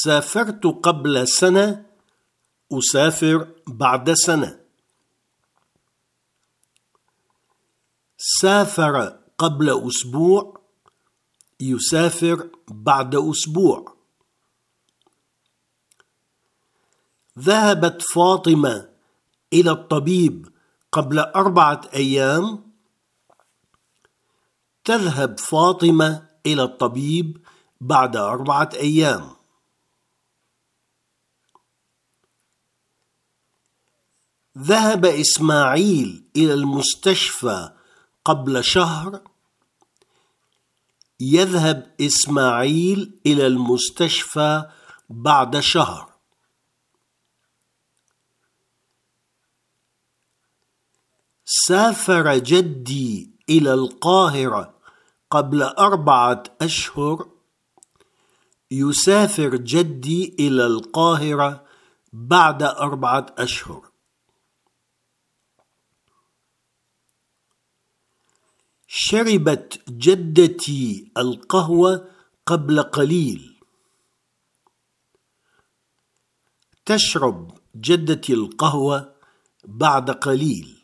سافرت قبل سنة. أسافر بعد سنة. سافر قبل أسبوع. يسافر بعد أسبوع. ذهبت فاطمة إلى الطبيب قبل 4 أيام. تذهب فاطمة إلى الطبيب بعد 4 أيام. ذهب إسماعيل إلى المستشفى قبل شهر. يذهب إسماعيل إلى المستشفى بعد شهر. سافر جدي إلى القاهرة قبل 4 أشهر. يسافر جدي إلى القاهرة بعد 4 أشهر. شربت جدتي القهوة قبل قليل. تشرب جدتي القهوة بعد قليل.